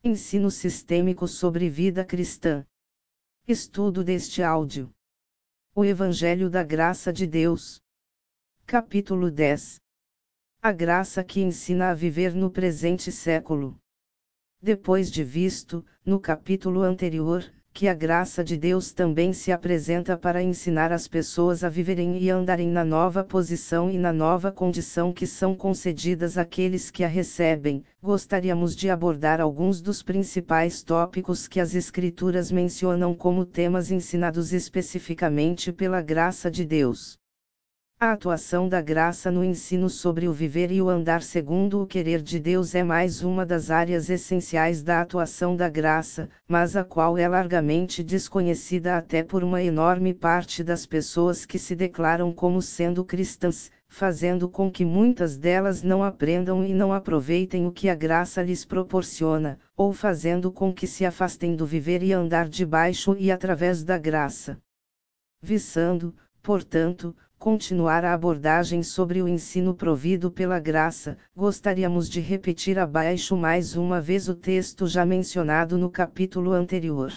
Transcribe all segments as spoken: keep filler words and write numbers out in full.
Ensino sistêmico sobre vida cristã. Estudo deste áudio. O Evangelho da Graça de Deus. Capítulo dez. A graça que ensina a viver no presente século. Depois de visto, no capítulo anterior, que a graça de Deus também se apresenta para ensinar as pessoas a viverem e andarem na nova posição e na nova condição que são concedidas àqueles que a recebem, gostaríamos de abordar alguns dos principais tópicos que as Escrituras mencionam como temas ensinados especificamente pela graça de Deus. A atuação da graça no ensino sobre o viver e o andar segundo o querer de Deus é mais uma das áreas essenciais da atuação da graça, mas a qual é largamente desconhecida até por uma enorme parte das pessoas que se declaram como sendo cristãs, fazendo com que muitas delas não aprendam e não aproveitem o que a graça lhes proporciona, ou fazendo com que se afastem do viver e andar debaixo e através da graça. Visando, portanto, continuar a abordagem sobre o ensino provido pela graça, gostaríamos de repetir abaixo mais uma vez o texto já mencionado no capítulo anterior.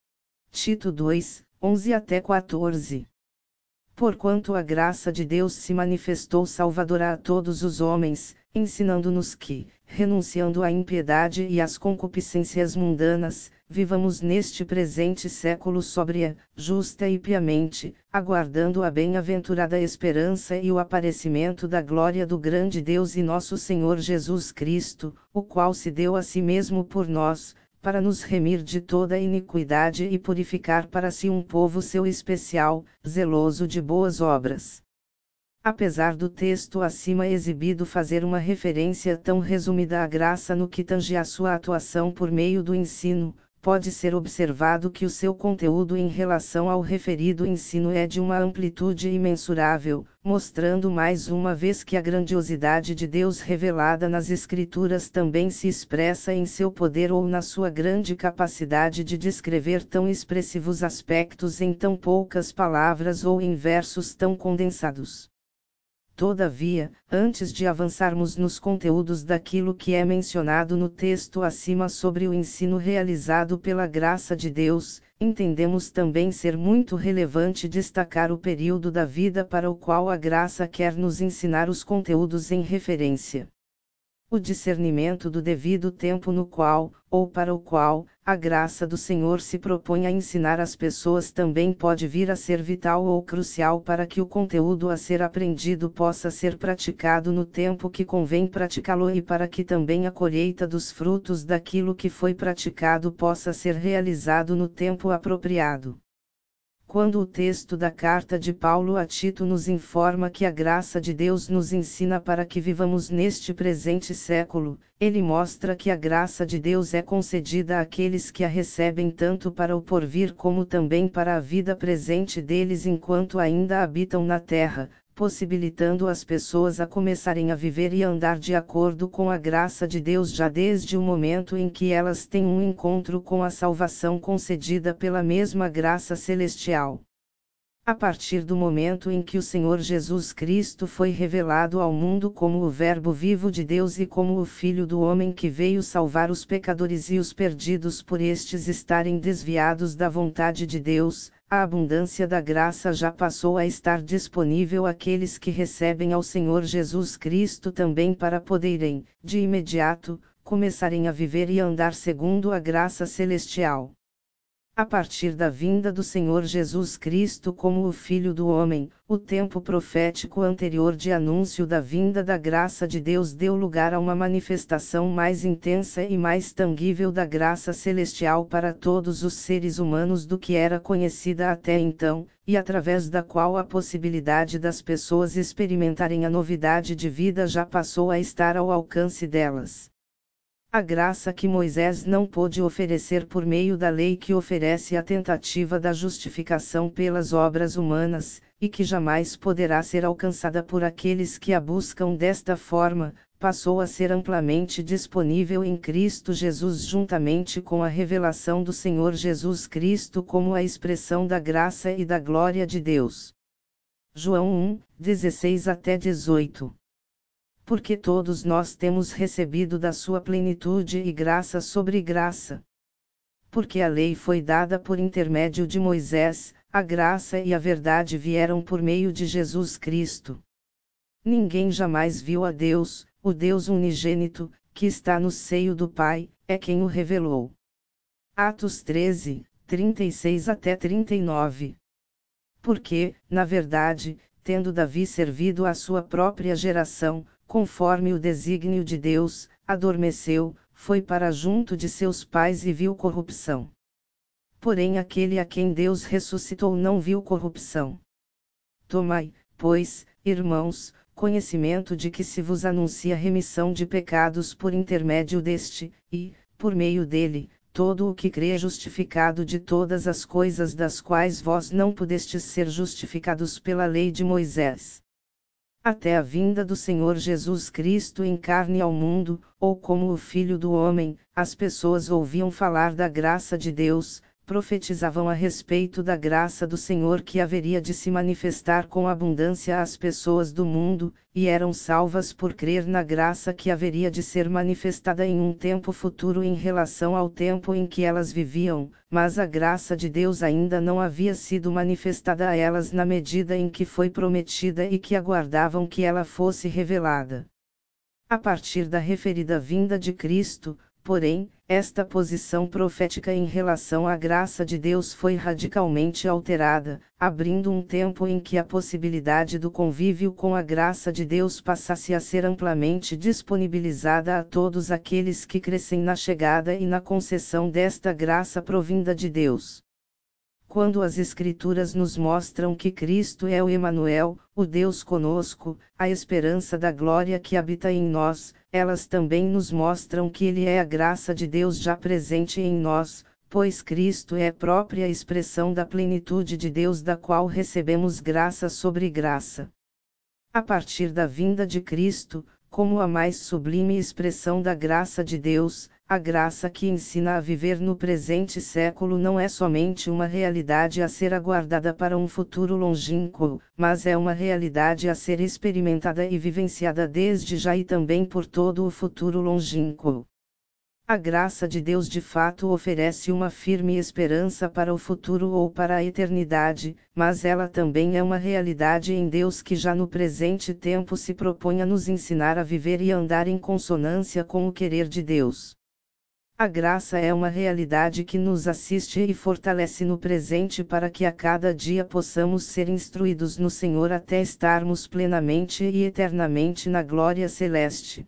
Tito dois, onze até quatorze. Porquanto a graça de Deus se manifestou salvadora a todos os homens, ensinando-nos que, renunciando à impiedade e às concupiscências mundanas, vivamos neste presente século sóbria, justa e piamente, aguardando a bem-aventurada esperança e o aparecimento da glória do grande Deus e nosso Senhor Jesus Cristo, o qual se deu a si mesmo por nós, para nos remir de toda iniquidade e purificar para si um povo seu especial, zeloso de boas obras. Apesar do texto acima exibido fazer uma referência tão resumida à graça no que tange à sua atuação por meio do ensino, pode ser observado que o seu conteúdo em relação ao referido ensino é de uma amplitude imensurável, mostrando mais uma vez que a grandiosidade de Deus revelada nas Escrituras também se expressa em seu poder ou na sua grande capacidade de descrever tão expressivos aspectos em tão poucas palavras ou em versos tão condensados. Todavia, antes de avançarmos nos conteúdos daquilo que é mencionado no texto acima sobre o ensino realizado pela graça de Deus, entendemos também ser muito relevante destacar o período da vida para o qual a graça quer nos ensinar os conteúdos em referência. O discernimento do devido tempo no qual, ou para o qual, a graça do Senhor se propõe a ensinar as pessoas também pode vir a ser vital ou crucial para que o conteúdo a ser aprendido possa ser praticado no tempo que convém praticá-lo e para que também a colheita dos frutos daquilo que foi praticado possa ser realizado no tempo apropriado. Quando o texto da carta de Paulo a Tito nos informa que a graça de Deus nos ensina para que vivamos neste presente século, ele mostra que a graça de Deus é concedida àqueles que a recebem tanto para o porvir como também para a vida presente deles enquanto ainda habitam na terra, possibilitando as pessoas a começarem a viver e andar de acordo com a graça de Deus já desde o momento em que elas têm um encontro com a salvação concedida pela mesma graça celestial. A partir do momento em que o Senhor Jesus Cristo foi revelado ao mundo como o Verbo vivo de Deus e como o Filho do Homem que veio salvar os pecadores e os perdidos por estes estarem desviados da vontade de Deus, a abundância da graça já passou a estar disponível àqueles que recebem ao Senhor Jesus Cristo também para poderem, de imediato, começarem a viver e andar segundo a graça celestial. A partir da vinda do Senhor Jesus Cristo como o Filho do Homem, o tempo profético anterior de anúncio da vinda da graça de Deus deu lugar a uma manifestação mais intensa e mais tangível da graça celestial para todos os seres humanos do que era conhecida até então, e através da qual a possibilidade das pessoas experimentarem a novidade de vida já passou a estar ao alcance delas. A graça que Moisés não pôde oferecer por meio da lei que oferece a tentativa da justificação pelas obras humanas, e que jamais poderá ser alcançada por aqueles que a buscam desta forma, passou a ser amplamente disponível em Cristo Jesus juntamente com a revelação do Senhor Jesus Cristo como a expressão da graça e da glória de Deus. João um, dezesseis até dezoito. Porque todos nós temos recebido da sua plenitude e graça sobre graça. Porque a lei foi dada por intermédio de Moisés, a graça e a verdade vieram por meio de Jesus Cristo. Ninguém jamais viu a Deus, o Deus unigênito, que está no seio do Pai, é quem o revelou. Atos treze, trinta e seis até trinta e nove. Porque, na verdade, tendo Davi servido à sua própria geração, conforme o desígnio de Deus, adormeceu, foi para junto de seus pais e viu corrupção. Porém aquele a quem Deus ressuscitou não viu corrupção. Tomai, pois, irmãos, conhecimento de que se vos anuncia remissão de pecados por intermédio deste, e, por meio dele, todo o que crê é justificado de todas as coisas das quais vós não pudestes ser justificados pela lei de Moisés. Até a vinda do Senhor Jesus Cristo em carne ao mundo, ou como o Filho do Homem, as pessoas ouviam falar da graça de Deus, profetizavam a respeito da graça do Senhor que haveria de se manifestar com abundância às pessoas do mundo, e eram salvas por crer na graça que haveria de ser manifestada em um tempo futuro em relação ao tempo em que elas viviam, mas a graça de Deus ainda não havia sido manifestada a elas na medida em que foi prometida e que aguardavam que ela fosse revelada. A partir da referida vinda de Cristo, porém, esta posição profética em relação à graça de Deus foi radicalmente alterada, abrindo um tempo em que a possibilidade do convívio com a graça de Deus passasse a ser amplamente disponibilizada a todos aqueles que crescem na chegada e na concessão desta graça provinda de Deus. Quando as Escrituras nos mostram que Cristo é o Emanuel, o Deus conosco, a esperança da glória que habita em nós, elas também nos mostram que Ele é a graça de Deus já presente em nós, pois Cristo é a própria expressão da plenitude de Deus da qual recebemos graça sobre graça. A partir da vinda de Cristo, como a mais sublime expressão da graça de Deus, a graça que ensina a viver no presente século não é somente uma realidade a ser aguardada para um futuro longínquo, mas é uma realidade a ser experimentada e vivenciada desde já e também por todo o futuro longínquo. A graça de Deus de fato oferece uma firme esperança para o futuro ou para a eternidade, mas ela também é uma realidade em Deus que já no presente tempo se propõe a nos ensinar a viver e andar em consonância com o querer de Deus. A graça é uma realidade que nos assiste e fortalece no presente para que a cada dia possamos ser instruídos no Senhor até estarmos plenamente e eternamente na glória celeste.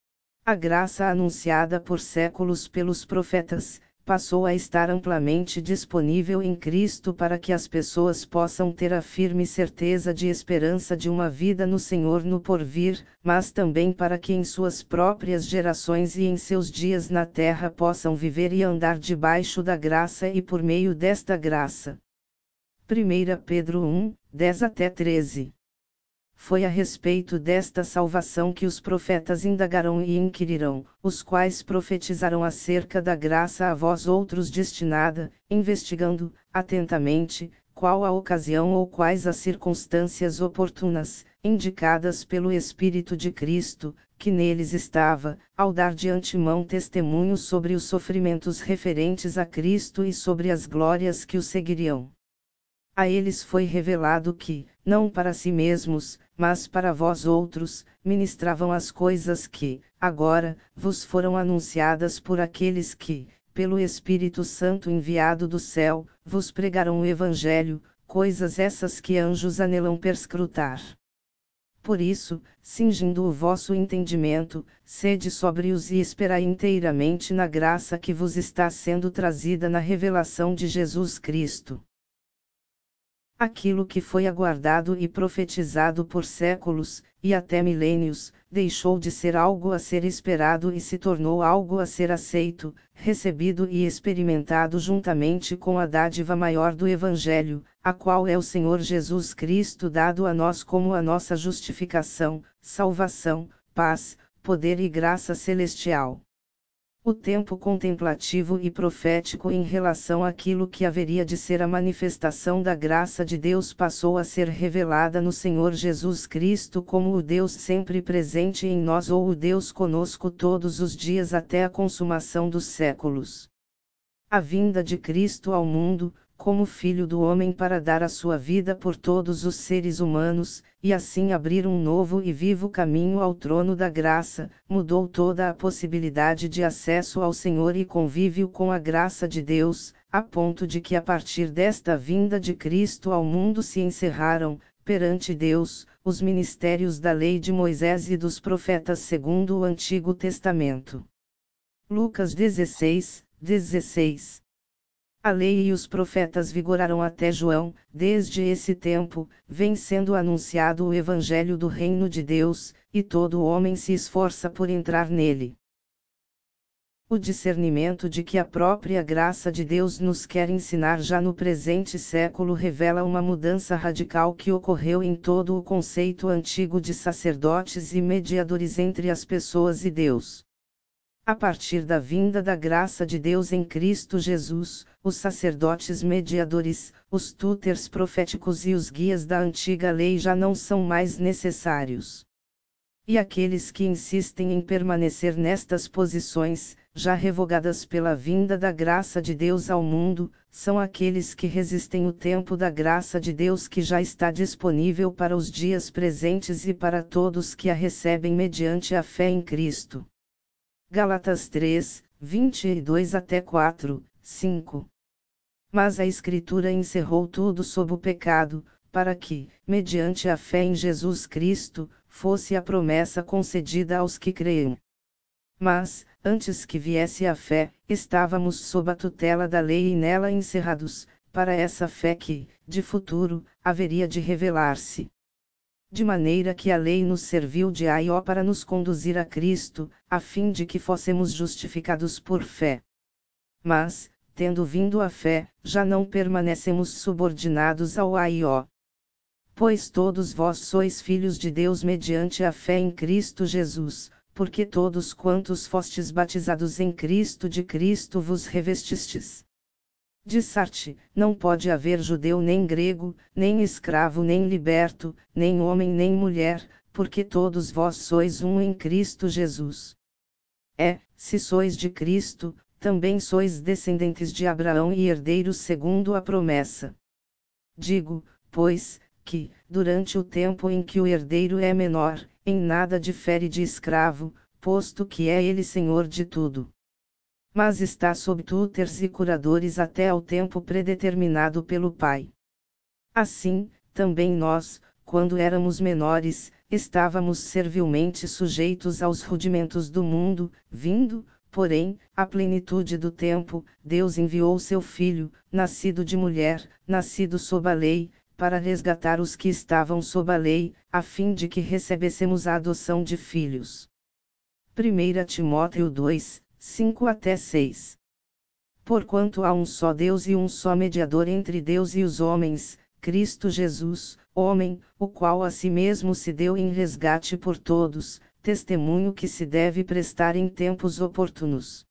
A graça anunciada por séculos pelos profetas, passou a estar amplamente disponível em Cristo para que as pessoas possam ter a firme certeza de esperança de uma vida no Senhor no porvir, mas também para que em suas próprias gerações e em seus dias na terra possam viver e andar debaixo da graça e por meio desta graça. primeira Pedro um, dez até treze. Foi a respeito desta salvação que os profetas indagarão e inquirirão, os quais profetizaram acerca da graça a vós outros destinada, investigando, atentamente, qual a ocasião ou quais as circunstâncias oportunas, indicadas pelo Espírito de Cristo, que neles estava, ao dar de antemão testemunho sobre os sofrimentos referentes a Cristo e sobre as glórias que o seguiriam. A eles foi revelado que, não para si mesmos, mas para vós outros, ministravam as coisas que, agora, vos foram anunciadas por aqueles que, pelo Espírito Santo enviado do céu, vos pregaram o Evangelho, coisas essas que anjos anelam perscrutar. Por isso, cingindo o vosso entendimento, sede sóbrios e esperai inteiramente na graça que vos está sendo trazida na revelação de Jesus Cristo. Aquilo que foi aguardado e profetizado por séculos, e até milênios, deixou de ser algo a ser esperado e se tornou algo a ser aceito, recebido e experimentado juntamente com a dádiva maior do Evangelho, a qual é o Senhor Jesus Cristo dado a nós como a nossa justificação, salvação, paz, poder e graça celestial. O tempo contemplativo e profético em relação àquilo que haveria de ser a manifestação da graça de Deus passou a ser revelada no Senhor Jesus Cristo como o Deus sempre presente em nós ou o Deus conosco todos os dias até a consumação dos séculos. A vinda de Cristo ao mundo, como Filho do Homem para dar a sua vida por todos os seres humanos, e assim abrir um novo e vivo caminho ao trono da graça, mudou toda a possibilidade de acesso ao Senhor e convívio com a graça de Deus, a ponto de que a partir desta vinda de Cristo ao mundo se encerraram, perante Deus, os ministérios da lei de Moisés e dos profetas segundo o Antigo Testamento. Lucas dezesseis, dezesseis. A lei e os profetas vigoraram até João, desde esse tempo, vem sendo anunciado o Evangelho do Reino de Deus, e todo homem se esforça por entrar nele. O discernimento de que a própria graça de Deus nos quer ensinar já no presente século revela uma mudança radical que ocorreu em todo o conceito antigo de sacerdotes e mediadores entre as pessoas e Deus. A partir da vinda da graça de Deus em Cristo Jesus, os sacerdotes mediadores, os tutores proféticos e os guias da antiga lei já não são mais necessários. E aqueles que insistem em permanecer nestas posições, já revogadas pela vinda da graça de Deus ao mundo, são aqueles que resistem o tempo da graça de Deus que já está disponível para os dias presentes e para todos que a recebem mediante a fé em Cristo. Gálatas três, vinte e dois até quatro, cinco. Mas a Escritura encerrou tudo sob o pecado, para que, mediante a fé em Jesus Cristo, fosse a promessa concedida aos que creem. Mas, antes que viesse a fé, estávamos sob a tutela da lei e nela encerrados, para essa fé que, de futuro, haveria de revelar-se. De maneira que a lei nos serviu de aio para nos conduzir a Cristo, a fim de que fôssemos justificados por fé. Mas, tendo vindo a fé, já não permanecemos subordinados ao aio. Pois todos vós sois filhos de Deus mediante a fé em Cristo Jesus, porque todos quantos fostes batizados em Cristo de Cristo vos revestistes. Dissarte, não pode haver judeu nem grego, nem escravo nem liberto, nem homem nem mulher, porque todos vós sois um em Cristo Jesus. É, se sois de Cristo, também sois descendentes de Abraão e herdeiros segundo a promessa. Digo, pois, que, durante o tempo em que o herdeiro é menor, em nada difere de escravo, posto que é ele senhor de tudo. Mas está sob tutores e curadores até ao tempo predeterminado pelo Pai. Assim, também nós, quando éramos menores, estávamos servilmente sujeitos aos rudimentos do mundo, vindo, porém, à plenitude do tempo, Deus enviou seu Filho, nascido de mulher, nascido sob a lei, para resgatar os que estavam sob a lei, a fim de que recebêssemos a adoção de filhos. primeira Timóteo dois, cinco até seis. Porquanto há um só Deus e um só mediador entre Deus e os homens, Cristo Jesus, homem, o qual a si mesmo se deu em resgate por todos, testemunho que se deve prestar em tempos oportunos.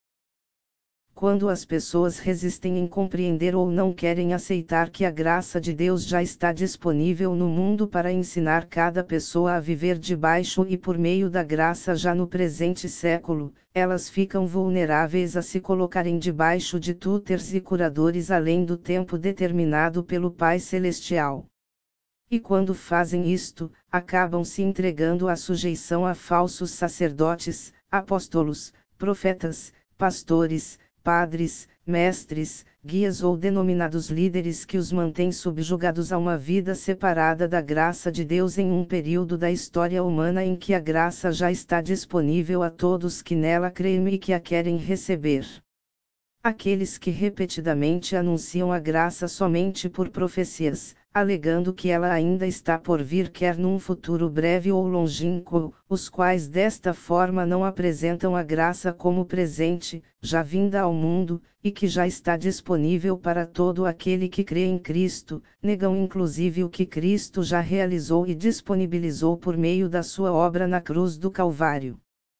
Quando as pessoas resistem em compreender ou não querem aceitar que a graça de Deus já está disponível no mundo para ensinar cada pessoa a viver debaixo e por meio da graça já no presente século, elas ficam vulneráveis a se colocarem debaixo de tutores e curadores além do tempo determinado pelo Pai Celestial. E quando fazem isto, acabam se entregando à sujeição a falsos sacerdotes, apóstolos, profetas, pastores, padres, mestres, guias ou denominados líderes que os mantêm subjugados a uma vida separada da graça de Deus em um período da história humana em que a graça já está disponível a todos que nela creem e que a querem receber. Aqueles que repetidamente anunciam a graça somente por profecias, alegando que ela ainda está por vir quer num futuro breve ou longínquo, os quais desta forma não apresentam a graça como presente, já vinda ao mundo, e que já está disponível para todo aquele que crê em Cristo, negam inclusive o que Cristo já realizou e disponibilizou por meio da sua obra na cruz do Calvário.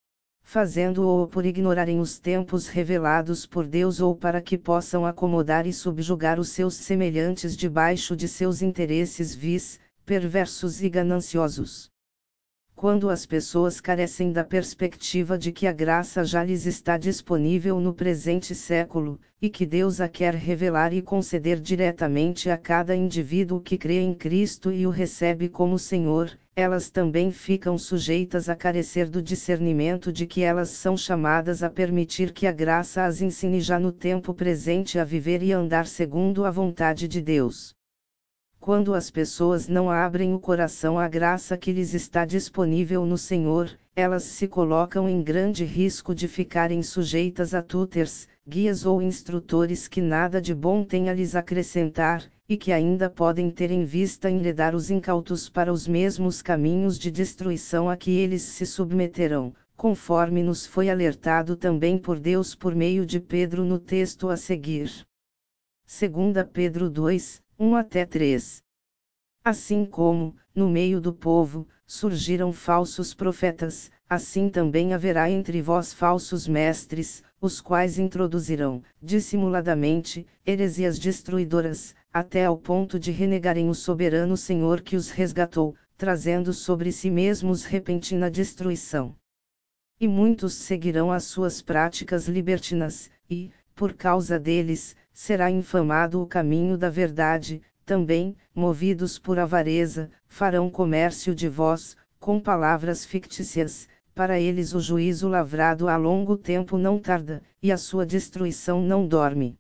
fazendo-o por ignorarem os tempos revelados por Deus ou para que possam acomodar e subjugar os seus semelhantes debaixo de seus interesses vis, perversos e gananciosos. Quando as pessoas carecem da perspectiva de que a graça já lhes está disponível no presente século, e que Deus a quer revelar e conceder diretamente a cada indivíduo que crê em Cristo e o recebe como Senhor, elas também ficam sujeitas a carecer do discernimento de que elas são chamadas a permitir que a graça as ensine já no tempo presente a viver e andar segundo a vontade de Deus. Quando as pessoas não abrem o coração à graça que lhes está disponível no Senhor, elas se colocam em grande risco de ficarem sujeitas a tutors, guias ou instrutores que nada de bom têm a lhes acrescentar, e que ainda podem ter em vista enredar os incautos para os mesmos caminhos de destruição a que eles se submeterão, conforme nos foi alertado também por Deus por meio de Pedro no texto a seguir. Segunda Pedro dois, um até três. Assim como, no meio do povo, surgiram falsos profetas, assim também haverá entre vós falsos mestres, os quais introduzirão, dissimuladamente, heresias destruidoras, até ao ponto de renegarem o soberano Senhor que os resgatou, trazendo sobre si mesmos repentina destruição. E muitos seguirão as suas práticas libertinas, e, por causa deles, será infamado o caminho da verdade. Também, movidos por avareza, farão comércio de vós, com palavras fictícias, para eles o juízo lavrado há longo tempo não tarda, e a sua destruição não dorme.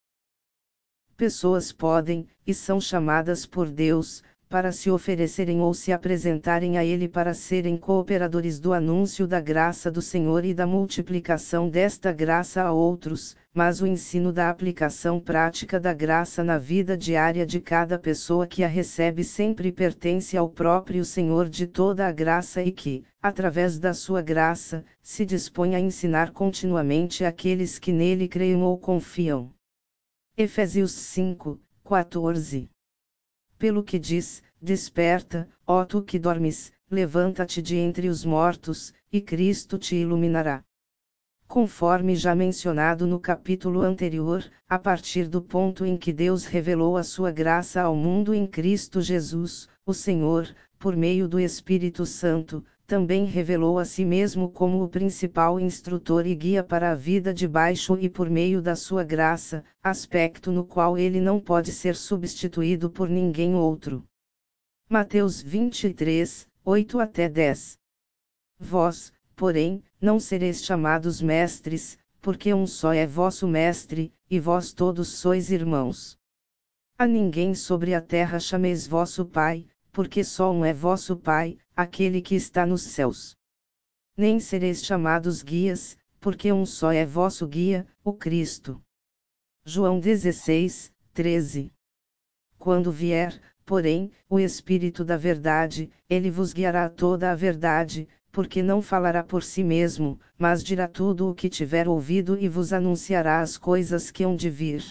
Pessoas podem, e são chamadas por Deus, para se oferecerem ou se apresentarem a Ele para serem cooperadores do anúncio da graça do Senhor e da multiplicação desta graça a outros, mas o ensino da aplicação prática da graça na vida diária de cada pessoa que a recebe sempre pertence ao próprio Senhor de toda a graça e que, através da sua graça, se dispõe a ensinar continuamente àqueles que nele creem ou confiam. Efésios cinco, quatorze. Pelo que diz, desperta, ó tu que dormes, levanta-te de entre os mortos, e Cristo te iluminará. Conforme já mencionado no capítulo anterior, a partir do ponto em que Deus revelou a sua graça ao mundo em Cristo Jesus, o Senhor, por meio do Espírito Santo, também revelou a si mesmo como o principal instrutor e guia para a vida debaixo e por meio da sua graça, aspecto no qual ele não pode ser substituído por ninguém outro. Mateus vinte e três, oito até dez. Vós, porém, não sereis chamados mestres, porque um só é vosso mestre, e vós todos sois irmãos. A ninguém sobre a terra chameis vosso Pai, porque só um é vosso Pai, aquele que está nos céus. Nem sereis chamados guias, porque um só é vosso guia, o Cristo. João dezesseis, treze. Quando vier, porém, o Espírito da verdade, ele vos guiará a toda a verdade, porque não falará por si mesmo, mas dirá tudo o que tiver ouvido e vos anunciará as coisas que hão de vir.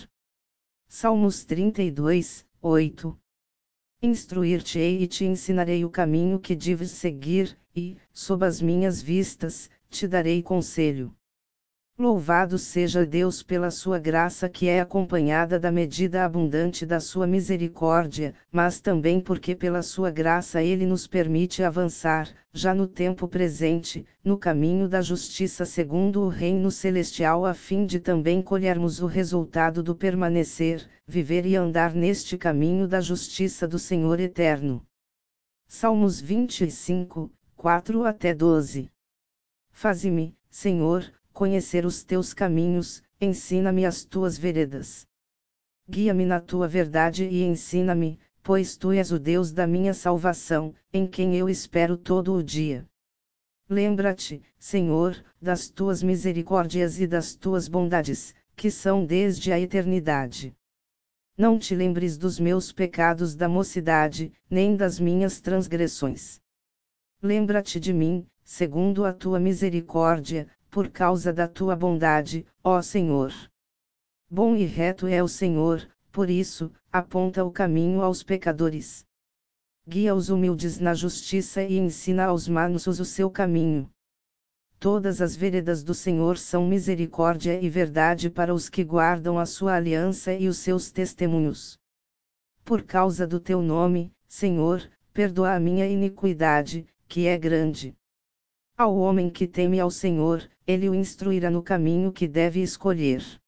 Salmos trinta e dois, oito. Instruir-te-ei e te ensinarei o caminho que deves seguir, e, sob as minhas vistas, te darei conselho. Louvado seja Deus pela sua graça que é acompanhada da medida abundante da sua misericórdia, mas também porque pela sua graça ele nos permite avançar, já no tempo presente, no caminho da justiça segundo o reino celestial a fim de também colhermos o resultado do permanecer, viver e andar neste caminho da justiça do Senhor eterno. Salmos vinte e cinco, quatro até doze. Faze-me, Senhor, conhecer os teus caminhos, ensina-me as tuas veredas. Guia-me na tua verdade e ensina-me, pois tu és o Deus da minha salvação, em quem eu espero todo o dia. Lembra-te, Senhor, das tuas misericórdias e das tuas bondades, que são desde a eternidade. Não te lembres dos meus pecados da mocidade, nem das minhas transgressões. Lembra-te de mim, segundo a tua misericórdia, por causa da tua bondade, ó Senhor. Bom e reto é o Senhor, por isso, aponta o caminho aos pecadores. Guia os humildes na justiça e ensina aos mansos o seu caminho. Todas as veredas do Senhor são misericórdia e verdade para os que guardam a sua aliança e os seus testemunhos. Por causa do teu nome, Senhor, perdoa a minha iniquidade, que é grande. Ao homem que teme ao Senhor, ele o instruirá no caminho que deve escolher.